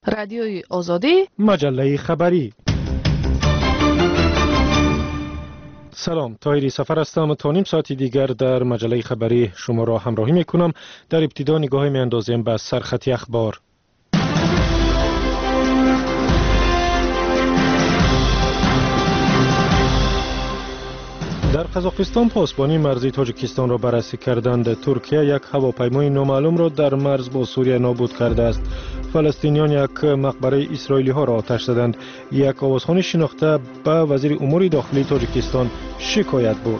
رادیوی آزادی، مجله خبری. سلام، طاهری سفر هستم. تا نیم ساعتی دیگر در مجله خبری شما را همراهی میکنم. در ابتدا نگاهی میاندازیم به سرخطی اخبار. در قزاقستان پاسبانی مرزی تاجیکستان را بررسی کردند. ترکیه یک هواپیمای نامعلوم را در مرز با سوریه نابود کرده است. فلسطینیان یک مقبره اسرائیلی ها را آتش زدند. یک آوازخوان شناخته به وزیر امور داخلی تاجیکستان شکایت برد.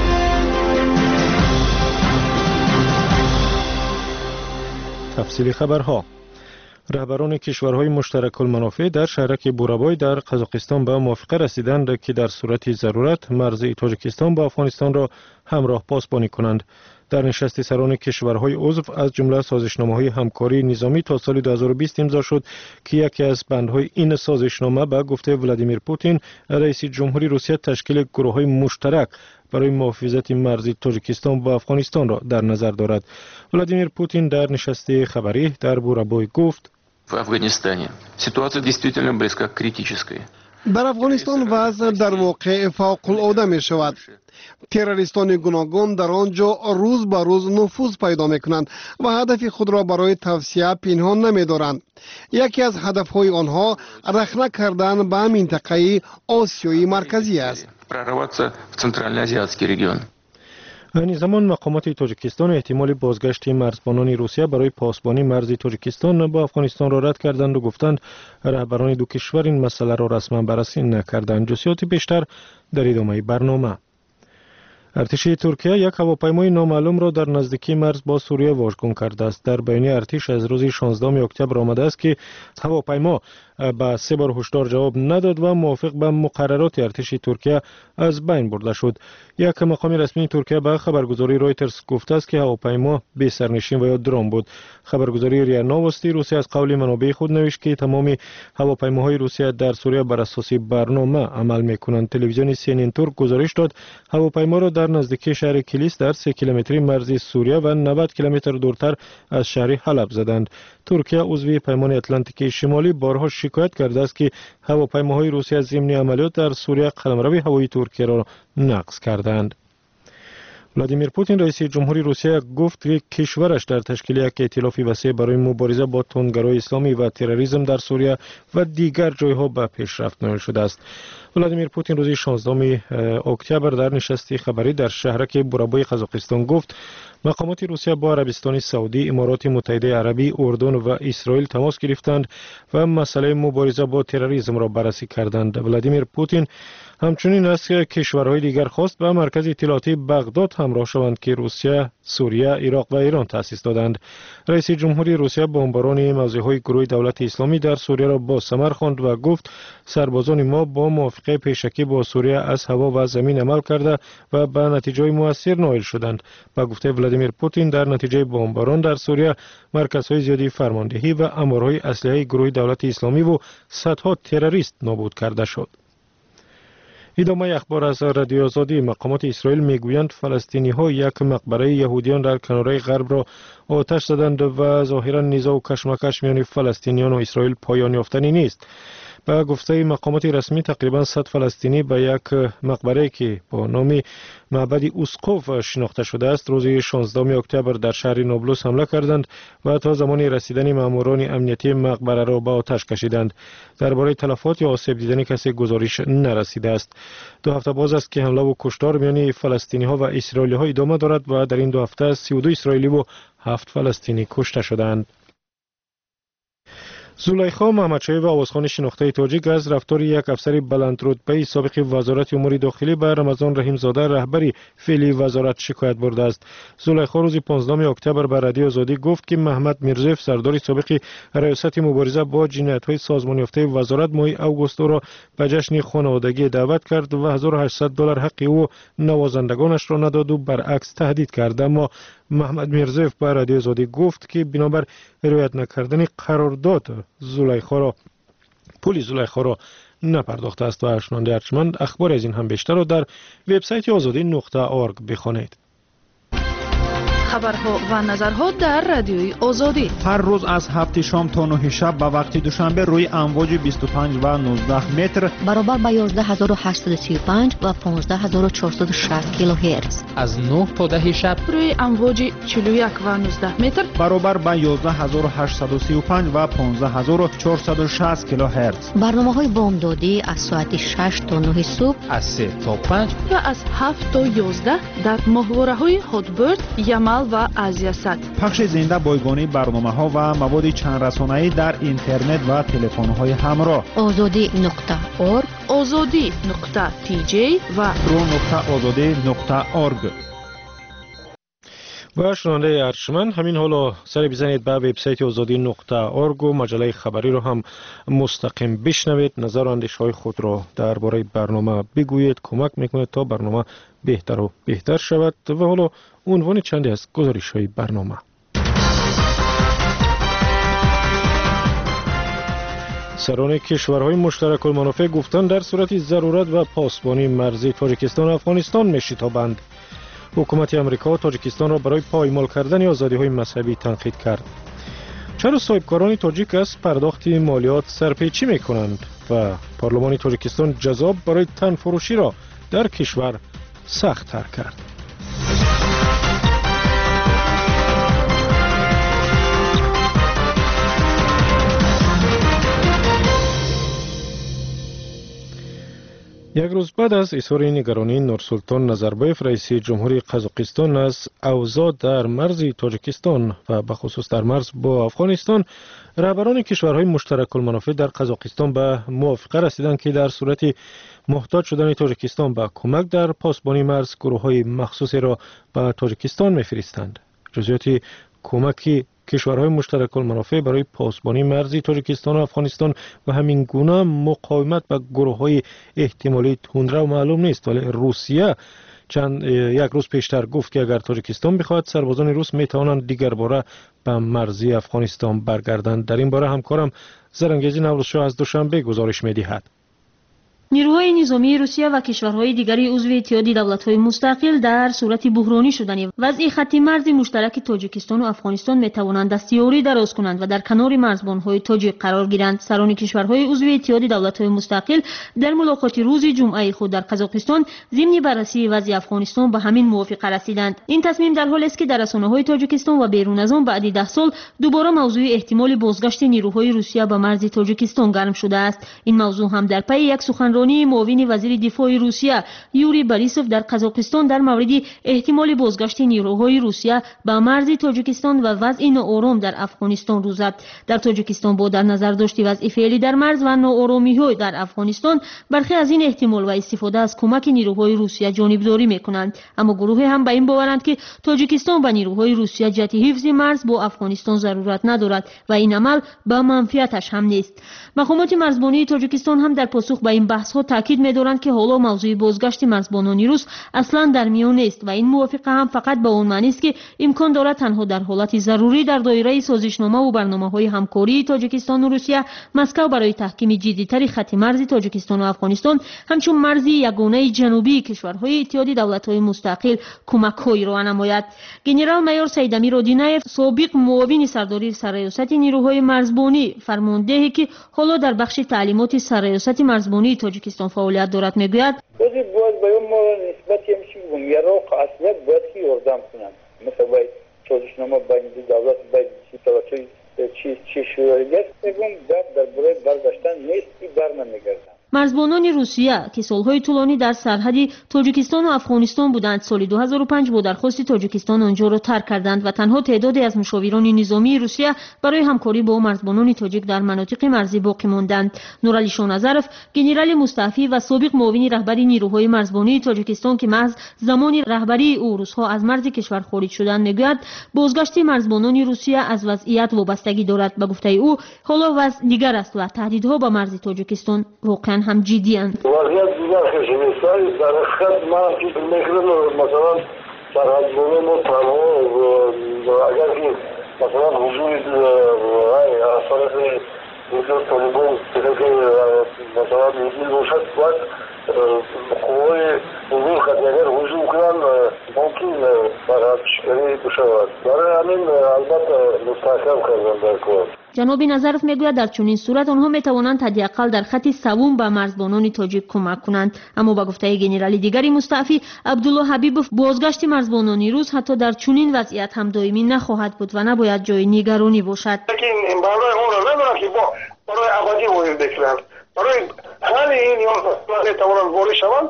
تفصیل خبرها. رهبران کشورهای مشترک المنافع در شهرک بورابای در قزاقستان به موافقه رسیدند که در صورت ضرورت مرز تاجیکستان با افغانستان را همراه پاسبانی کنند. در نشست سران کشورهای عضو از جمله سازشنامه‌های همکاری نظامی تا سال 2020 امضا شد که یکی از بندهای این سازشنامه به گفته ولادیمیر پوتین رئیس جمهوری روسیه تشکیل گروه‌های مشترک برای محافظت مرز تاجیکستان با افغانستان را در نظر دارد. ولادیمیر پوتین در نشست خبری در بورابای گفت: в Афганистане ситуация действительно близка к критической. در افغانستان وضع در واقع فوق العاده می شود. تروریستان گوناگون در آنجا روز به روز نفوذ پیدا می کنند و هدف خود را برای توسعه پنهان نمی دارند. یکی از هدفهای آنها رخنه کردن به منطقه آسیای مرکزی است. Прорваться в центральноазиатский регион. این زمان مقامات تاجیکستان احتمال بازگشت مرزبانان روسیه برای پاسبانی مرز تاجیکستان با افغانستان را رد کردند و گفتند رهبران دو کشور این مسئله را رسما بررسی نکردند. جزئیات بیشتر در ادامه برنامه. ارتش ترکیه یک هواپیمای نامعلوم را در نزدیکی مرز با سوریه واژگون کرده است. در بیانیه ارتش از روز 16 اکتبر آمده است که هواپیما به 3 بار هشدار جواب نداد و موافق به مقررات ارتش ترکیه از بین برده شد. یک مقام رسمی ترکیه به خبرگزاری رایترز گفته است که هواپیما بی سرنشین و یا درون بود. خبرگزاری ریا نووستی روسیه از قول منابع خود نوشت که تمام هواپیماهای روسیه در سوریه بر اساس برنامه عمل می‌کنند. تلویزیون CNN ترک گزارش داد هواپیما را در نزدیکی شهر کلیس در 3 کیلومتری مرزی سوریه و 90 کیلومتر دورتر از شهر حلب زدند. ترکیه عضو پیمان اتلانتیک شمالی بارها شکایت کرده است که هواپیماهای روسیه ضمن عملیات در سوریه قلمرو هوایی ترکیه را نقض کردند. ولادیمیر پوتین رئیس جمهوری روسیه گفت که کشورش در تشکیل یک ائتلاف وسیع برای مبارزه با تندگرای اسلامی و تروریسم در سوریه و دیگر جایها به پیشرفت نائل شده است. ولادیمیر پوتین روز 16 اکتبر در نشست خبری در شهرک بورابای قزاقستان گفت مقامات روسیه با عربستان سعودی، امارات متحده عربی، اردن و اسرائیل تماس گرفتند و مسئله مبارزه با تروریسم را بررسی کردند. ولادیمیر پوتین همچنین از کشورهای دیگر خواست به مرکز اطلاعاتی بغداد همراه شوند که روسیه، سوریه، عراق و ایران تأسیس دادند. رئیس جمهوری روسیه بمباران موضعهای گروه دولت اسلامی در سوریه را با ثمر خواند و گفت سربازان ما با موافقه پیشکی با سوریه از هوا و زمین عمل کرده و به نتیجه مؤثر نائل شدند. با گفته ولادیمیر پوتین در نتیجه بمباران در سوریه مرکزهای زیادی فرماندهی و امارهای اسلحه گروه دولت اسلامی و صدها تروریست نابود کرده شد. ادامه اخبار از رادیو آزادی. مقامات اسرائیل میگویند فلسطینی ها یک مقبره یهودیان در کناره غرب را آتش زدند و ظاهرا نزاع و کشمکش میان فلسطینیان و اسرائیل پایان یافتنی نیست. با گفته مقامات رسمی تقریبا 100 فلسطینی به یک مقبره که با نام معبد اوسقوف شناخته شده است روز 16 اکتبر در شهر نابلس حمله کردند و تا زمان رسیدن ماموران امنیتی مقبره را به آتش کشیدند. درباره تلفات یا آسیب دیدن کسی گزارش نرسیده است. 2 هفته باز است که حمله و کشتار میان فلسطینی ها و اسرائیلی ها ادامه دارد و در این 2 هفته 32 اسرائیلی و 7 فلسطینی کشته شدند. زلیخا محمدشاهی و آوازخوان شناخته تاجیک از رفتار یک افسر بلندرتبه سابق وزارت امور داخلی به رمضان رحیم زاده رهبری فعلی وزارت شکایت برده است. زلیخا روز 15 اکتبر به رادیو آزادی گفت که محمد میرزویف سردار سابق ریاست مبارزه با جنایت‌های سازمان یافته وزارت ماه اوگوست را به جشن خانوادگی دعوت کرد و $1800 حق او نوازندگانش را نداد و برعکس تهدید کرد. اما محمد میرزویف به رادیو آزادی گفت که بنابر رعایت نکردن قرارداد پول زلیخا را نپرداخته است و ارجمند اخبار از این هم بیشتر را در وبسایت azadi.org بخوانید. خبرها و نظرها در رادیوی آزادی هر روز از 7 شام تا 9 شب به وقت دوشنبه روی امواج 25 و 19 متر برابر با 11835 و 15460 کیلوهرتز از 9 تا 10 شب روی امواج 41 و 19 متر برابر با 11835 و 15460 کیلوهرتز. برنامه‌های بامدادی از ساعت 6 تا 9 صبح، از 3 تا 5 و از 7 تا 11 در ماهواره‌های هاتبرد، یمل و آزیاسات. پخش زنده بایگانی برنامه‌ها و مواد چند رسانه‌ای در اینترنت و تلفن‌های همراه. azadi.org، azadi.tj و pro.azadi.org. و شنونده ارجمند، همین حالا سر بزنید به وبسایت azadi.org و مجله خبری رو هم مستقیم بشنوید. نظر و اندیشه‌های خود را درباره برنامه بگویید، کمک میکنه تا برنامه بهتر و بهتر شود. و حالا عنوان چندی از گزارش‌های برنامه. سران کشورهای مشترک المنافع گفتند در صورت ضرورت و پاسبانی مرزی تاجیکستان و افغانستان میشتابند. حکومت امریکا تاجیکستان را برای پایمال کردن آزادی‌های مذهبی تنقید کرد. چرا صاحبکاران تاجیک از پرداخت مالیات سرپیچی می‌کنند و پارلمان تاجیکستان جذاب برای تن فروشی را در کشور سخت‌تر کرد. یک روز بعد از اظهار نگرانی نورسلطان نظربایف رئیس جمهوری قزاقستان از اوضاع در مرز تاجیکستان و به خصوص در مرز با افغانستان، رهبران کشورهای مشترک المنافع در قزاقستان به موافقه رسیدند که در صورت محتاج شدن تاجیکستان به کمک در پاسبانی مرز گروه‌های مخصوصی را به تاجیکستان می‌فرستند. جزئیات کمک کشورهای مشترک المنافع برای پاسبانی مرزی تاجیکستان و افغانستان و همین گونه مقاومت به گروه‌های احتمالی تندرو معلوم نیست، ولی روسیه یک روز پیشتر گفت که اگر تاجیکستان بخواهد سربازان روس میتوانند دیگر باره به مرزی افغانستان برگردند. در این باره همکارم زرنگیزی نوروزشاه از دوشنبه گزارش می‌دهد. نیروهای نظامی روسیه و کشورهای دیگری عضو اتحاد دولت‌های مستقل در صورت بحرانی شدن وضع خط مرز مشترک تاجیکستان و افغانستان می‌توانند دستیاری دراز کنند و در کنار مرزبان‌های تاجیک قرار گیرند. سران کشورهای عضو اتحاد دولت‌های مستقل در ملاقات روز جمعه خود در قزاقستان ضمن بررسی وضع افغانستان به همین موافقه رسیدند. این تصمیم در حالی است که در رسانه‌های تاجیکستان و بیرون از آن بعد 10 سال دوباره موضوع احتمال بازگشت نیروهای روسیه به مرز تاجیکستان گرم شده است. این موضوع هم در پی یک سخنرانی معاون وزیر دفاع روسیه یوری بوریسوف در قزاقستان در مورد احتمال بازگشت نیروهای روسیه به مرز تاجیکستان و وضع ناآرام در افغانستان روز زد. در تاجیکستان با در نظر داشت وضع فعلی در مرز و ناآرامی‌های در افغانستان، برخی از این احتمال و استفاده از کمک نیروهای روسیه جانبداری می‌کنند، اما گروه هم به این باورند که تاجیکستان به نیروهای روسیه جهت حفظ مرز با افغانستان ضرورت ندارد و این عمل به منفعتش هم نیست. مقامات مرزبانی تاجیکستان هم در پاسخ به این بحث‌ها تاکید می‌دارند که حالا موضوع بازگشت مرزبانان روس اصلاً در میان نیست و این موافقه هم فقط به اون معنی است که امکان دارد تنها در حالت ضروری در دایره سازشنامه و برنامه‌های همکاری تاجیکستان و روسیه مسکو برای تحکیم جدی‌تر خط مرز تاجیکستان و افغانستان همچون مرز یگانه جنوبی کشورهای اتحاد دولت‌های مستقل کمک‌هایی را نماید. گنرال مایور سیدامیر رودینایف، سابق معاون سرداری سرریاست نیروهای مرزبانی، فرمانده که حالا در بخش تعلیمات سرریاست مرزبانی تاجیکستان فعالیت دارد میگوید باید بیان ما نسبتی همیشه میگم یا رو اصلیت باید که یاردم کنند، مثلا باید سازشنامه بین دولت باید چی شروعیت میگم در برای برگشتن نیست که بر نمیگردن. مرزبانان روسیه که سالهای طولانی در سرحد تاجیکستان و افغانستان بودند، سال 2005 با درخواست تاجیکستان آنجا را ترک کردند و تنها تعدادی از مشاوران نظامی روسیه برای همکاری با مرزبانان تاجیک در مناطق مرزی باقی ماندند. نورعلی شاهنظرف، گنرال مستعفی و سابق معاون رهبری نیروهای مرزبانی تاجیکستان که محض زمان رهبری او روس‌ها از مرز کشور خارج شدند، میگوید بازگشت مرزبانان روسیه از وضعیت وابستگی دارد. به گفته او حالا وضع دیگر است و تهدیدها به مرز تاجیکستان واقعا هم جدی اند. وضعیت دیگر خشمستایی در حقیقت من که میکنم مثلا سرحدبانه ما تنها اگر که مثلا حضور از طرف حضور طالبان که مثلا حضور باشد باید قوای حضور خط اگر حضور کنن ممکن فقط شکنی بشود. برای همین البته مستحکم کردن در کار. جناب نظرов میگوید در چنین صورت آنها میتوانند حداقل در خط سوم به مرزبانان تاجیک کمک کنند. اما با گفته گنرالی دیگری مستعفی عبدالله حبیبوف بازگشت مرزبانان روس حتی در چنین وضعیت هم دائمی نخواهد بود و نباید جای نگرانی باشد. این برای اون را نمیدونم که برای ابدی وارد بکنند. برای حل این نیاز نمیتوانند وارد شوند.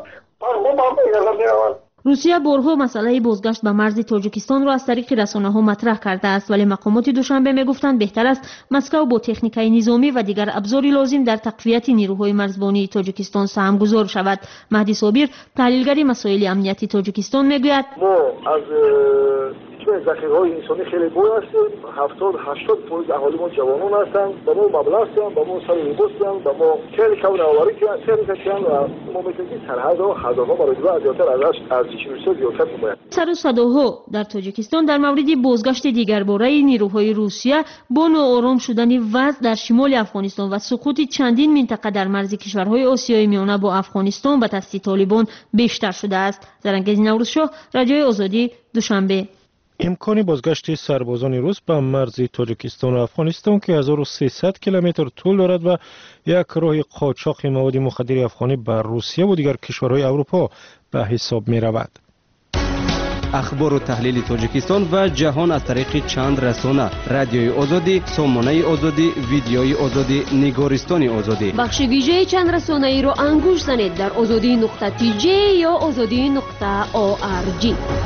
روسیه بارها مسئله بازگشت به مرز تاجیکستان را از طریق رسانه‌ها مطرح کرده است، ولی مقامات دوشنبه میگفتند بهتر است مسکو با تکنیک‌های نظامی و دیگر ابزاری لازم در تقویت نیروهای مرزبانی تاجیکستان سهمگذار شود. مهدی صابر، تحلیلگر مسائل امنیتی تاجیکستان میگوید ما از ذخیره‌های انسانی خیلی بوی هستیم. 70-80% اهالی ما جوانان هستند. با ما مبلغ هستند، با ما سر لباس هستند، با ما خیلی کون آوری کردن و ما می‌تونیم سرحدها هدفها برای دو زیادتر ازش ارزش روسیه زیادتر می‌کنیم. سر و صداها در تاجیکستان در مورد بازگشت دیگرباره نیروهای روسیه با ناآرام شدن وضع در شمال افغانستان و سقوط چندین منطقه در مرز کشورهای آسیای میانه با افغانستان به دست طالبان بیشتر شده است. زرنگیز نوروزشاه، رادیوی آزادی، دوشنبه. امکان بازگشت سربازان روس به مرز تاجیکستان و افغانستان که 1300 کیلومتر طول دارد و یک راه قاچاق مواد مخدر افغانی به روسیه و دیگر کشورهای اروپا به حساب می رود. اخبار و تحلیل تاجیکستان و جهان از طریق چند رسانه: رادیوی آزادی، سامانه آزادی، ویدیوی آزادی، نگارستان آزادی. بخش ویژه چند رسانه ای را انگوش زنید در azadi.tj یا azadi.org.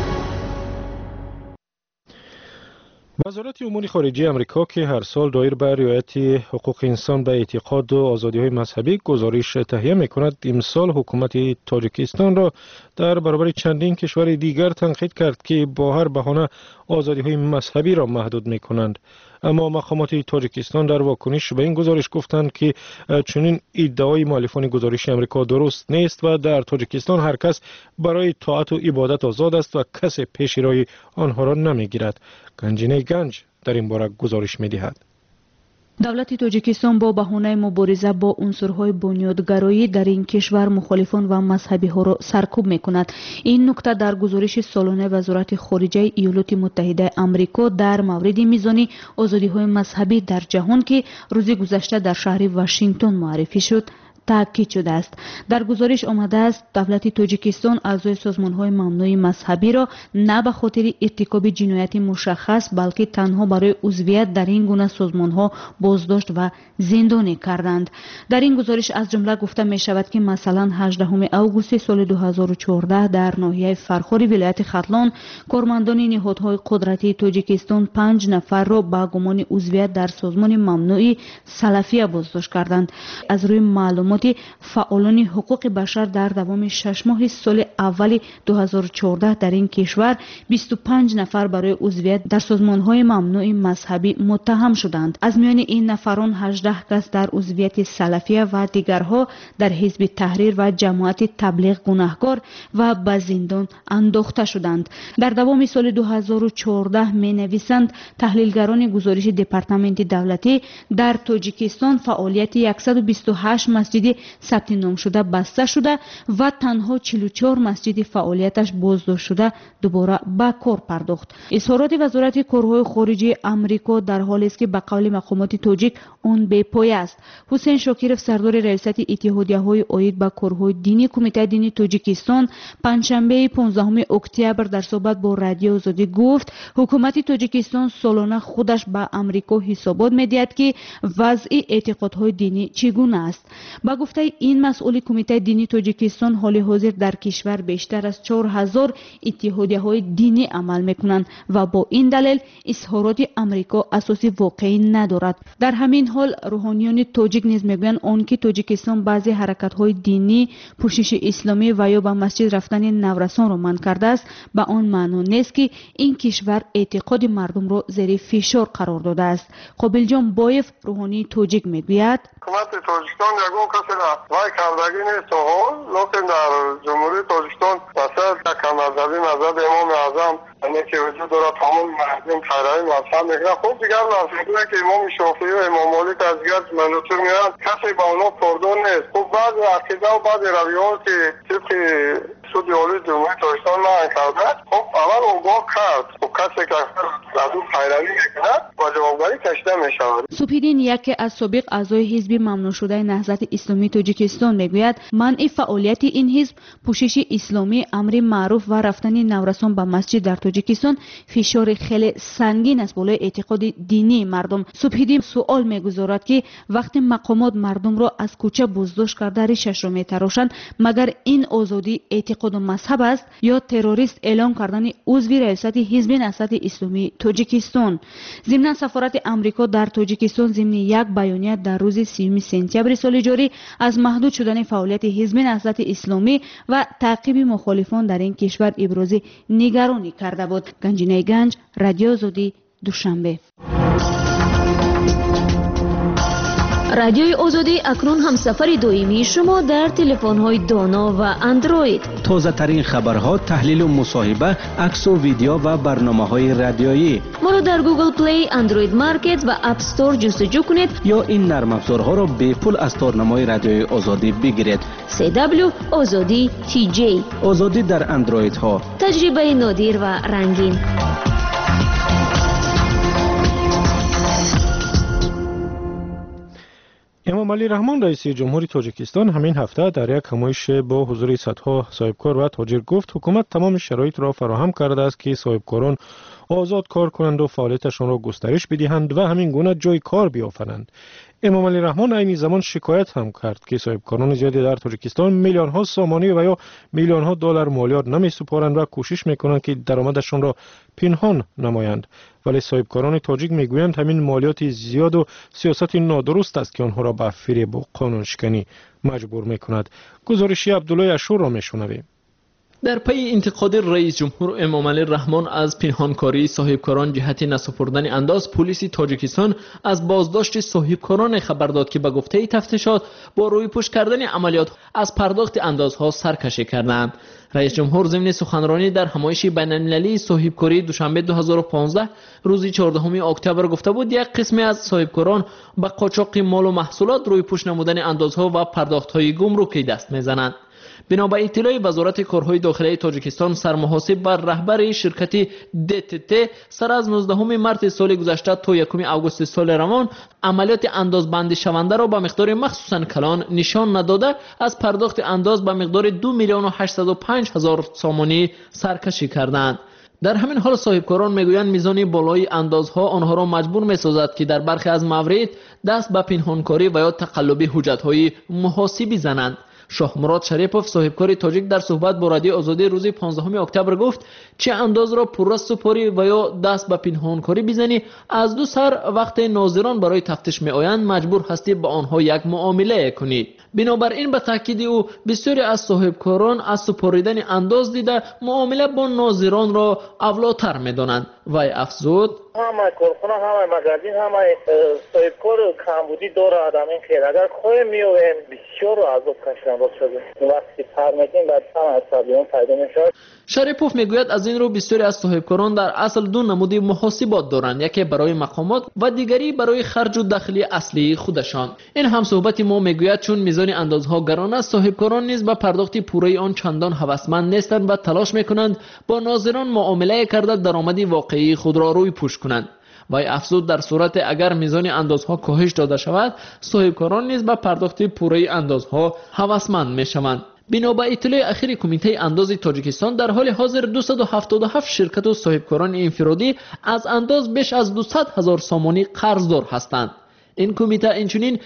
وزارت امور خارجه آمریکا که هر سال دایر به رعایت حقوق انسان به اعتقاد و آزادی‌های مذهبی گزارش تهیه می‌کند، امسال حکومت تاجیکستان را در برابر چندین کشور دیگر تنقید کرد که با هر بهانه آزادی‌های مذهبی را محدود می‌کنند. اما مقامات تاجیکستان در واکنش به این گزارش گفتند که چنین ادعای مؤلفان گزارش آمریکا درست نیست و در تاجیکستان هر کس برای طاعت و عبادت آزاد است و کسی پیش روی آنها را نمی‌گیرد. گنجینه گنج در این باره گزارش می‌دهد. دولت تاجیکستان با بهانه مبارزه با عنصرهای بنیادگرایی در این کشور مخالفان و مذهبی ها را سرکوب می‌کند. این نکته در گزارش سالانه وزارت خارجه ایالات متحده آمریکا در مورد میزان آزادی‌های مذهبی در جهان که روز گذشته در شهر واشنگتن معرفی شد تاکید شده است. در گزارش آمده است دولت تاجیکستان اعضای سازمان‌های ممنوع مذهبی را نه به خاطر ارتکاب جنایت مشخص بلکه تنها برای عضویت در این گونه سازمان‌ها بازداشت و زندانی کردند. در این گزارش از جمله گفته می شود که مثلا 18 اوگوست سال 2014 در ناحیه فرخار ولایت ختلان کارمندان نهادهای قدرتی تاجیکستان 5 نفر را با گمان عضویت در سازمان ممنوع سلفیه بازداشت کردند. از روی معلومات فعالان حقوق بشر در دوام 6 ماه سال اول 2014 در این کشور 25 نفر برای عضویت در سازمان‌های ممنوع مذهبی متهم شدند. از میان این نفران 18 کس در عضویت سلفیه و دیگرها در حزب تحریر و جماعت تبلیغ گناهکار و به زندان انداخته شدند. در دوام سال 2014 می‌نویسند تحلیلگران گزارش دپارتمنت دولتی در تاجیکستان فعالیت 128 مسجد ثبت نام شده بسته شده و تنها 44 مسجد فعالیتش بازداشت شده دوباره به کار پرداخت. اظهارات وزارت کارهای خارجه آمریکا در حالی است که به قول مقامات تاجیک اون بی پایه است. حسین شاکرов سردار ریاست اتحادیه‌های عاید به کارهای دینی کمیته دینی تاجیکستان پنجشنبه 15 اکتبر در صحبت با رادیو آزادی گفت حکومت تاجیکستان سالانه خودش به آمریکا حسابات می‌دهد که وضع اعتقادهای دینی چگونه است. با گفته این مسئول کمیته دینی تاجیکستان حال حاضر در کشور بیشتر از 4000 اتحادیه‌های دینی عمل می‌کنند و با این دلیل اظهارات آمریکا اساس واقعی ندارد. در همین حال روحانیان تاجیک نیز میگویند آنکه تاجیکستان بعضی حرکت‌های دینی پوشش اسلامی و یا به مسجد رفتن نورسان را منع کرده است به آن معنی نیست که این کشور اعتقاد مردم را زیر فشار قرار داده است. قابل جان بایف روحانی تاجیک میگوید حکومت تاجیکستان یگان کسی را وای کردگی نیست لیکن در جمهوری تاجیکستان مثلا یک مذهبی مذهب امام اعظم یعنی که وجود داره تمام مردم پیروی مذهب میکنن. خب دیگر لازمه که امام شافعی و امام مالک از دیگر مناطق میان کسی با اونا پردون نیست. خب بعض عقیده و بعض رویات که طبق سود عالی جمهوری تاجیکستان معین کرده، خب اول اوگاه کرد. خب کسی که از اون پیروی میکنه و جوابگاری کشیده میشود. سپیدین یکی از سابق اعضای حزب ممنوع شده نهضت اسلامی تاجیکستان میگوید منع فعالیت این حزب پوشش اسلامی امر معروف و رفتن نورسان به مسجد در تاجیکستان فشار خیلی سنگین است بالای اعتقاد دینی مردم. سپیدین سوال میگذارد که وقتی مقامات مردم را از کوچه بازداشت کرده ریشش را میتراشند مگر این آزادی اعتقاد و مذهب است یا تروریست اعلام کردن عضو ریاست حزب نهضت اسلامی تاجیکستان؟ ضمن سفارت امریکا در تاجیکستان ضمن یک بیانیه در روز 30 سپتامبر سال جاری از محدود شدن فعالیت حزب نهضت اسلامی و تعقیب مخالفان در این کشور ابراز نگرانی کرده بود. گنجینه گنج، رادیو آزادی، دوشنبه. رادیوی آزادی اکنون همسفر دائمی شما در تلفن‌های دانا و اندروید. تازه ترین خبرها، تحلیل و مصاحبه، عکس و ویدیو و برنامه‌های رادیویی. ما را در گوگل پلی، اندروید مارکت و اپ استور جستجو کنید یا این نرم افزارها را به پول از تارنمای رادیوی آزادی بگیرید. CW آزادی TJ. آزادی در اندروید ها. تجربه نادر و رنگین. امام علی رحمان رئیس جمهوری تاجیکستان همین هفته در یک همایش با حضور صدها صاحبکار و تاجر گفت حکومت تمام شرایط را فراهم کرده است که صاحبکاران آزاد کار کنند و فعالیتشان را گسترش بدهند و همین گونه جای کار بیافرند. امام علی رحمان عین زمان شکایت هم کرد که صاحبکاران زیادی در تاجیکستان میلیون ها سامانی و یا میلیون ها دلار مالیات نمی سپارند و کوشش میکنند که درآمدشان را پنهان نمایند، ولی صاحبکاران تاجیک میگویند همین مالیات زیاد و سیاست نادرست است که آنها را به فریب و قانون شکنی مجبور میکند. گزارشی عبدالله اشور را میشنویم. در پی انتقاد رئیس جمهور امام علی رحمان از پنهانکاری صاحبکاران جهت نسپردن انداز، پلیس تاجیکستان از بازداشت صاحبکاران خبر داد که به گفته تفتیشات با رویپوش کردن عملیات از پرداخت اندازها سرکشی کردند. رئیس جمهور ضمن سخنرانی در همایش بین‌المللی صاحبکاری دوشنبه 2015 روز 14 اکتبر گفته بود یک قسمی از صاحبکاران به قاچاق مال و محصولات رویپوش نمودن اندازها و پرداخت‌های گمرکی دست می‌زنند. بنا به اطلاع وزارت کارهای داخلی تاجیکستان، سرمحاسب بر رهبر شرکت DTT سر از 19 مارس سال گذشته تا 1 آگوست سال روان عملیات اندازبندی شونده را به مقدار مخصوصاً کلان نشان نداده از پرداخت انداز به مقدار 2,805,000 سامانی سرکشی کردند. در همین حال صاحبکاران میگویند میزان بالای اندازها آنها را مجبور میسازد که در برخی از موارد دست به پنهانکاری و یا تقلب حجت‌های محاسبی زنند. شاه مراد شریپوف صاحبکار تاجیک در صحبت با رادیو آزادی روز 15 اکتبر گفت چه انداز را پررس سپاری و یا دست به پنهانکاری بزنی، از دو سر وقت ناظران برای تفتیش می آیند مجبور هستی با آنها یک معامله کنی. بنابراین به تاکید او بسیاری از صاحبکاران از سپاریدن انداز دیده معامله با ناظران را اولاتر می دانند. وی افزود همه کارخانه، همه مغازین، همه صاحبکار کمبودی داره آدم این خیر. اگر خواه میویم بسیار عذاب کشیدن باز شده. وقتی فرمتین بعد هم عصبیون پیدا میشد. شریپوف میگوید از این رو بسیاری از صاحبکاران در اصل دو نمود محاسبات دارند، یکی برای مقامات و دیگری برای خرج و دخل اصلی خودشان. این هم صحبت ما میگوید چون میزان اندازها گران است، صاحبکاران نیز به پرداخت پوره آن چندان هوسمند نیستند و تلاش میکنند با ناظران معامله کرده درآمد واقعی خود را روی پوش کنند. و افزود در صورت اگر میزان اندازها کاهش داده شود، صاحبکاران نیز به پرداخت پوره اندازها هوسمند میشوند. بنا به اطلاع اخیر کمیته انداز تاجیکستان در حال حاضر 277 شرکت و صاحبکاران انفرادی از انداز بیش از 200,000 سامانی قرضدار هستند. این کمیته اینچنین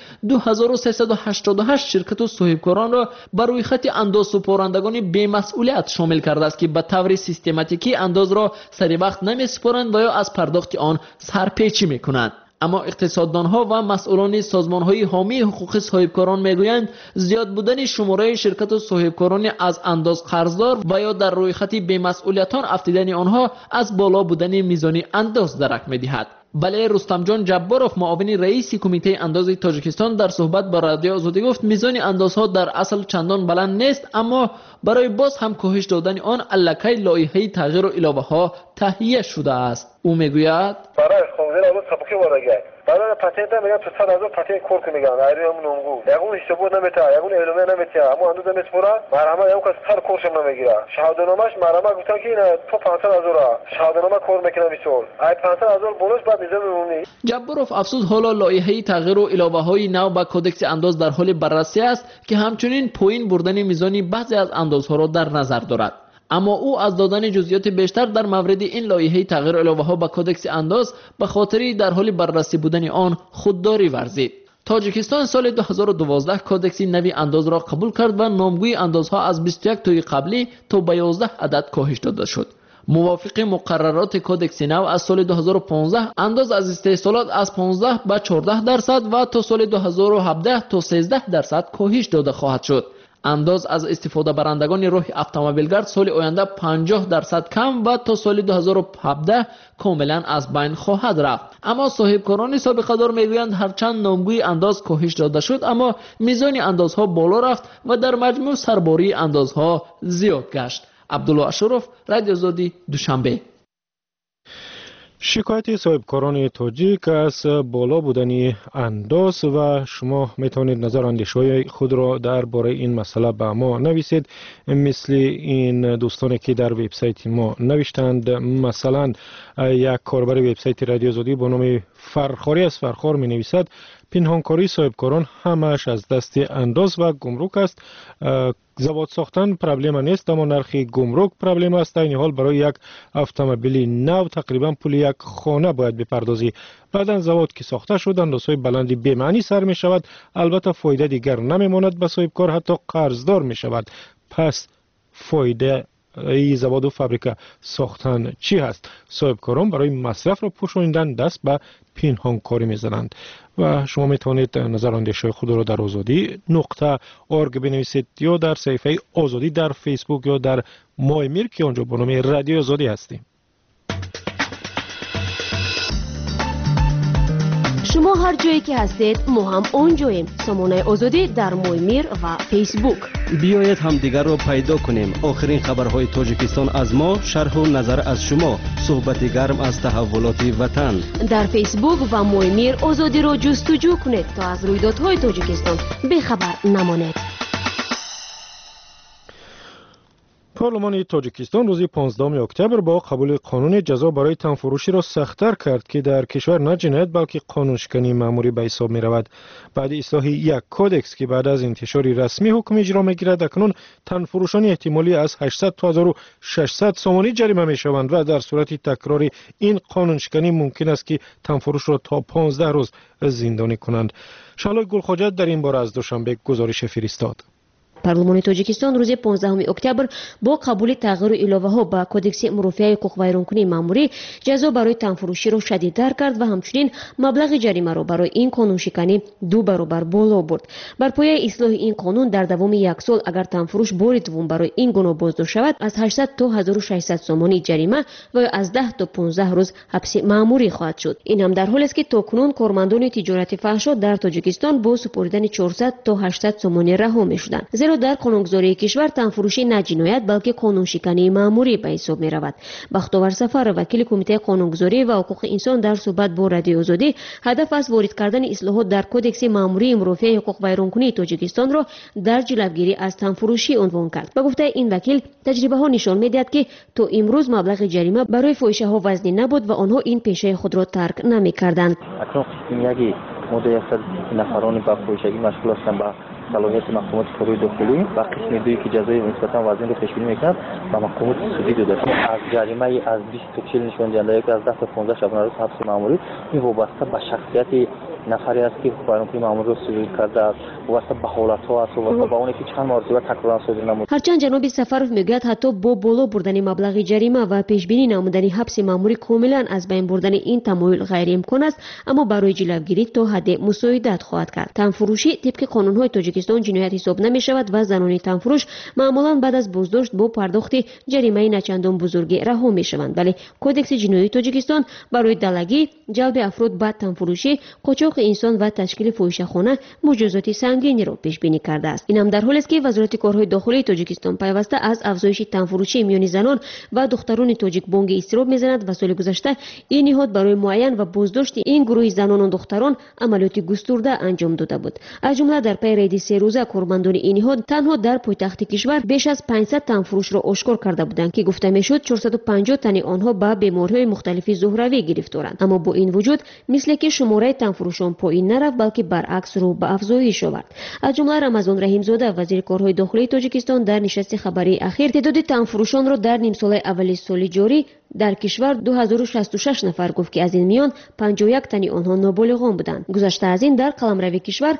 2388 شرکت و صاحبکاران را بر روی خط انداز سپارندگان بی‌مسئولیت شامل کرده است که به طور سیستماتیکی انداز را سری وقت نمی‌سپارند و یا از پرداخت آن سرپیچی می‌کنند. اما اقتصاددانها و مسئولان سازمان‌های حامی حقوق صاحبکاران میگویند زیاد بودن شماره شرکت و صاحبکاران از انداز قرضدار و یا در روی خط بی‌مسئولیتان افتیدن آنها از بالا بودن میزان انداز درک می‌دهد. بله، رستمجان جباروف معاون رئیس کمیته انداز تاجیکستان در صحبت با رادیو آزادی گفت میزان اندازها در اصل چندان بلند نیست، اما برای باز هم کاهش دادن آن الکی لایحه تغییر و اضافه ها تهیه شده است. او میگوید برای خودی را سبکی وارد برای پاتنت میگن تو 100,000 پاتنت کورک میگن ایران نونگو یگون حسابو نمیته یگون علومه نمیته اما اندوز نمیسپره مرحمه یگون کس سر کورش نمیگیره شهادتنامه‌اش مرحمه گفتن که این تو 500,000 شهادتنامه کور میکنه میسول ای 500,000 بونوس بعد نظام عمومی. جباروف افسوس حالا لایحه تغییر و اضافه های نو به کدکس انداز در حال بررسی است که همچنین پایین بردن میزانی بعضی از اندازها را در نظر دارد. اما او از دادن جزئیات بیشتر در مورد این لایحه تغییر اضافه ها به کدکس انداز به خاطر در حال بررسی بودن آن خودداری ورزید. تاجیکستان سال 2012 کدکس نوی انداز را قبول کرد و نامگوی اندازها از 21 تای قبلی تا به 11 عدد کاهش داده شد. موافق مقررات کدکس نو از سال 2015 انداز از استحصالات از 15 به 14% و تا سال 2017 تا 13% کاهش داده خواهد شد. انداز از استفاده برندگان راه اتومبیلگرد سال آینده 50% کم و تا سال 2017 کاملا از بین خواهد رفت. اما صاحبکاران سابقه دار میگویند هرچند نامگوی انداز کاهش داده شد اما میزان اندازها بالا رفت و در مجموع سرباری اندازها زیاد گشت. عبدالله اشرف، رادیو آزادی، دوشنبه. شکایت صاحبکاران تاجیک از بالا بودن انداز و شما میتونید نظر اندیشه‌های خود را درباره این مسئله به ما نویسید، مثل این دوستانی که در وبسایت ما نوشتند. مثلا یک کاربر وبسایت رادیو آزادی با نام فرخاری از فرخار می نویسد پنهانکاری صاحبکاران همش از دست انداز و گمرک است. زواد ساختن پرابلم نیست اما نرخ گمرک پرابلم است. در این حال برای یک اتومبیل نو تقریبا پول یک خانه باید بپردازی. بعداً زواد که ساخته شد اندازهای بلندی به معنی سر می شود، البته فایده دیگر نمی ماند به صاحبکار، حتی قرضدار می شود. پس فایده ای زواد و فابریکه ساختن چی هست؟ صاحبکاران برای مصرف را پوشاندن دست به پنهانکاری میزنند. و شما میتونید نظر اندیشه خود را در آزادی.org بنویسید یا در صفحه آزادی در فیسبوک یا در مایمیر که آنجا با نام رادیو آزادی هستیم. شما هر جایی که هستید ما هم اونجاییم. سامانه آزادی در مایمیر و فیسبوک. بیایید همدیگر را پیدا کنیم. آخرین خبرهای تاجیکستان از ما، شرح و نظر از شما، صحبت گرم از تحولات وطن. در فیسبوک و مایمیر آزادی را جستجو کنید تا از رویدادهای تاجیکستان بخبر نمانید. پارلمان تاجیکستان روز 15 اکتبر با قبول قانون جزا برای تنفروشی را سخت‌تر کرد که در کشور نه جنایت بلکه قانونشکنی مأموری به حساب می‌رود. بعد اصلاح یک کدکس که بعد از انتشار رسمی حکم اجرا می‌گیرد، اکنون تنفروشان احتمالی از 800 تا 1600 سومانی جریمه می‌شوند و در صورت تکرار این قانونشکنی ممکن است که تنفروش را تا 15 روز زندانی کنند. شالای گلخواجه در این باره از دوشنبه گزارش فرستاد. پارلمان تاجیکستان روز 15 اکتبر با قبول تغییر اضافه ها به کدکس مرافعه حقوق ویرانکنی مأموری جزا برای تنفروشی را شدیدتر کرد و همچنین مبلغ جریمه را برای این قانون شکنی 2 برابر بالا برد. بر پایه اصلاح این قانون در دوام یک سال اگر تنفروش بار دوم برای این گناه بازداشت شود از 800 تا 1600 سومانی جریمه و از 10 تا 15 روز حبس مأموری خواهد شد. این هم در حالی است که تاکنون کارمندان تجارت فحشا در تاجیکستان با سپردن 400 تا 800 سومانی رها می‌شدند. در قانونگذاری کشور تنفروشی نه جنایت بلکه قانون شکنی مأموری به حساب می رود. بختاور سفر وکیل کمیته قانونگذاری و حقوق انسان در صحبت با رادیو آزادی هدف از وارد کردن اصلاحات در کدکس مأموری مرافعه حقوق ویرانکنی تاجیکستان را در جلوگیری از تنفروشی عنوان کرد. به گفته این وکیل تجربه ها نشان می‌دهد که تا امروز مبلغ جریمه برای فاحشه ها وزنی نبود و آنها این پیشه خود را ترک نمی‌کردند. اکنون قسم یکی مدت 100 نفرانی با فاحشگی مشغول هستند با صلاحیت محکومات کاری داخلی و قسم دوی که جزای نسبتا وزن رو پیش بینی می‌کند با محکومات سودی داده است. از جریمه از 20 تا 40 نشان دهنده که از 10 تا 15 شبانه روز حبس مأموری این وابسته به شخصیت نفری است که ویرانکنی مأموری را صدور کرده است واسه به حالت‌ها است و با اونی که چند مرتبه تکرار شده نمود. هرچند جناب سفرов میگوید حتی با بالا بردن مبلغ جریمه و پیش بینی نمودن حبس مأموری کاملا از بین بردن این تمایل غیر امکان است، اما برای جلوگیری تا حد مساعدت خواهد کرد. تنفروشی طبق قانون‌های تاجیکستان جنایت حساب نمی‌شود و زنان تنفروش معمولاً بعد از بازداشت با پرداخت جریمه نچندان بزرگی رها می‌شوند، ولی کدکس جنایی تاجیکستان برای دلگی، جلب افراد به تنفروشی، قاچاق انسان و تشکیل فاحشه‌خانه مجازات سنگینی را پیش بینی کرده است. این هم در حالی است که وزارت کارهای داخلی تاجیکستان پیوسته از افزایش تنفروشی میان زنان و دختران تاجیک بانگ اضطراب می‌زند و سال گذشته این نهاد برای معین و بازداشت این گروه زنان و دختران عملیات گسترده انجام داده بود. از جمله در پی ریید 3 روزه قرباندان این نهاد تنها در پایتخت کشور بیش از 500 تنفروش را آشکار کرده بودند که گفته میشد 450 تن آنها به بیماری‌های مختلف ظهروی گرفتارند. اما با این وجود مثل که شماره تنفروشان پایین نرفت بلکه برعکس رو به افزایش آورد. از جمله رمضان رحیمزاده وزیر کارهای داخلی تاجیکستان در نشست خبری اخیر تعداد تنفروشان را در نیم سال اول سال جاری در کشور 2066 نفر گفت که از این میان 51 تن آنها نابالغان بودند. گذشته از این در قلمرو کشور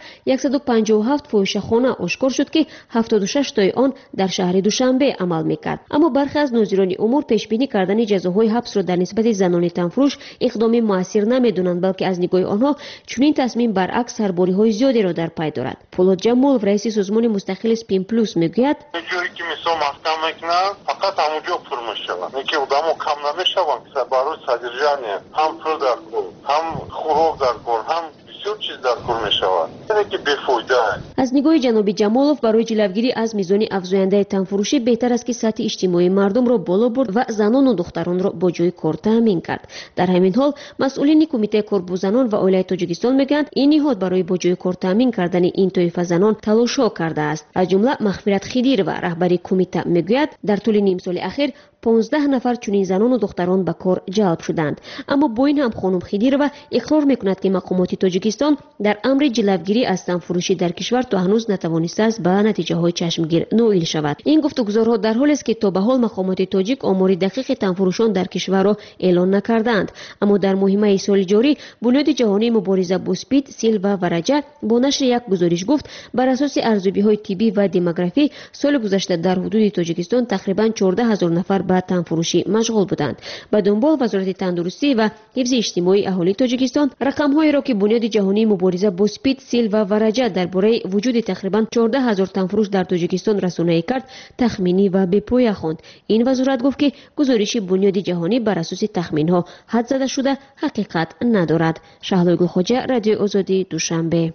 157 فاحشه‌خانه آشکار شد که 76 تای آن در شهر دوشنبه عمل میکرد. اما برخی از ناظران امور پیش بینی کردن جزاهای حبس را در نسبت زنان تنفروش اقدام موثر نمیدونند، بلکه از نگاه آنها چنین تصمیم برعکس سرباری‌های زیادی را در پی دارد. پولاد جمالov رئیس سازمان مستقل سپین پلوس میگوید جایی که مثلا محکم میکنن فقط همونجا پر میشوند، اینکه آدمو کم نمیشوند که برای صدرجانی هم پول در کار، هم خوراک در کار، هم بسیار چیز در کار میشوند، اینه که بیفایده است. از نگاه جناب جمالov برای جلوگیری از میزان افزاینده تنفروشی بهتر است که سطح اجتماعی مردم را بالا برد و زنان و دختران را با جای کار تامین کرد. در همین حال مسئولین کمیته کار با زنان و عائله تاجیکستان میگویند این نهاد برای با جای کار تامین کردن این طایفه زنان تلاش‌ها کرده است. از جمله مغفرت خدیر و رهبری کمیته میگوید در طول نیم سال اخیر 15 نفر چنین زنان و دختران به کار جلب شدند. اما با این هم خانم خدیرова اقرار میکند که مقامات تاجیکستان در امر جلوگیری از تنفروشی در کشور تا هنوز نتوانسته است به نتیجه های چشمگیر نائل شود. این گفتگوزارها در حالی است که تا به حال مقامات تاجیک آمار دقیق تنفروشان در کشور را اعلان نکردند، اما در مهمه سال جاری بنیاد جهانی مبارزه با اسپید، سیل و ورجه با نشر یک گزارش گفت بر اساس ارزیابی های طبی و دموگرافی سال گذشته در حدود تاجیکستان تقریبا 14000 نفر به تنفروشی مشغول بودند. به دنبال وزارت تندرستی و حفظ اجتماعی اهالی تاجیکستان رقم‌هایی را که بنیاد جهانی مبارزه با اسپید، سیل و ورجه درباره وجود تقریبا 14000 تنفروش در تاجیکستان رسانه‌ای کرد تخمینی و بی‌پایه خواند. این وزارت گفت که گزارش بنیاد جهانی بر اساس تخمین‌ها حد زده شده حقیقت ندارد. شهلا گلخواجه، رادیو آزادی، دوشنبه.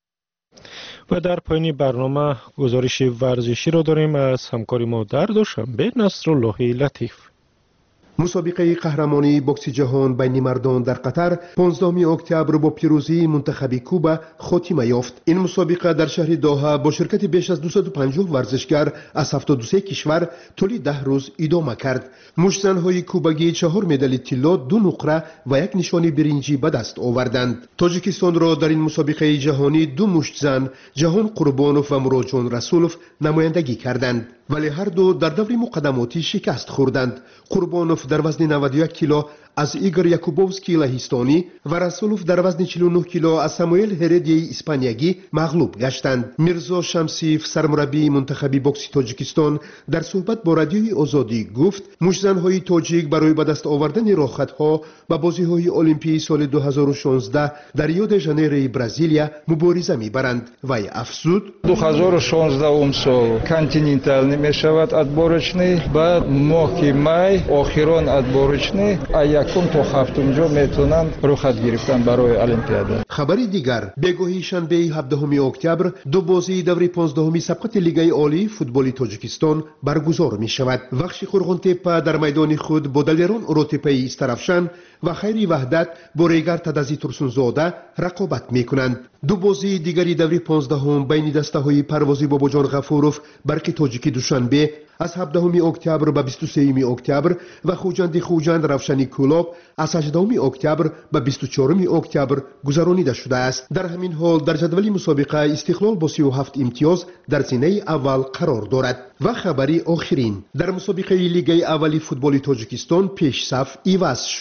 و در پایان برنامه گزارش ورزشی را داریم از همکار ما در دوشنبه نصرالله لطیف. مسابقه قهرمانی بوکس جهان بین مردان در قطر 15 اکتبر با پیروزی منتخب کوبا خاتمه یافت. این مسابقه در شهر دوحه با شرکت بیش از 250 ورزشگر از 73 کشور طول 10 روز ادامه کرد. مشتزن‌های کوباگی 4 مدال طلا، 2 نقره و 1 نشان برنجی به دست آوردند. تاجیکستان را در این مسابقه جهانی 2 مشتزن، جهان قربانوف و مراجان رسولوف نمایندگی کردند، ولی هر دو در دور مقدماتی شکست خوردند. قربانوف در وزن 91 کیلو از ایگور یاکوبوفسکی لهستانی و رسولوف در وزن 49 کیلو از ساموئل هردی اسپانیایی مغلوب گشتند. میرزا شمسیف سرمربی منتخب بوکس تاجیکستان در صحبت با رادیوی آزادی گفت مشتزن‌های تاجیک برای به دست آوردن راحت‌ها به بازی‌های المپیک سال 2016 در ریو د ژانیرو برزیلیا مبارزه می‌برند. وی افزود 2016 اون سال کانتینентال نمی‌شود ادبارچنی بعد ماه مای آخران ادبارچنی یکم تا هفتم جا میتونند رخصت گرفتن برای المپیادا. خبری دیگر بگوهی شنبه 17 اکتبر دو بازی دوره 15 سبقت لیگ عالی فوتبال تاجیکستان برگزار می شود. وخش قرغنتپه در میدان خود با دلیران اروتپی استرافشان و خیری وحدت با ریگر تدازی ترسونزاده رقابت می کنند. دو بازی دیگری دوره 15 بین دسته های پروازی باباجان غفوروف برک تاجیکی دوشنبه از 17 اکتبر به 23 اکتبر و خوجند روشنی کلاب از 18 اکتبر به 24 اکتبر گذرانیده شده است. در همین حال در جدول مسابقه استقلال با 37 امتیاز در زینه اول قرار دارد. و خبری آخرین در مسابقه لیگ اولی فوتبال تاجیکستان پیش صف عوض شد.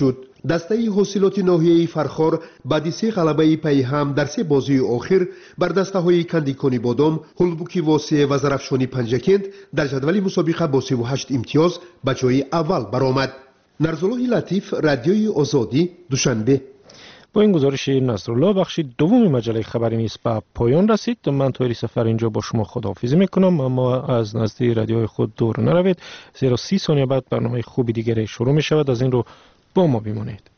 دسته حاصلات ناحیه فرخار بعد 3 غلبه پی هم در 3 بازی آخر بر دسته های کندیکانی بادام، هلبوکی واسه و زرفشانی پنجکند در جدول مسابقه با 38 امتیاز به جای اول برآمد. نرزالله لطیف، رادیوی آزادی، دوشنبه. با این گزارش نصرالله بخش دوم مجله خبری نیست به پایان رسید. من طاهری سفر اینجا با شما خداحافظی میکنم، اما از نزد رادیوی خود دور نروید، زیرا 30 ثانیه بعد برنامه خوبی دیگری شروع می شود. از این رو با ما بمانید.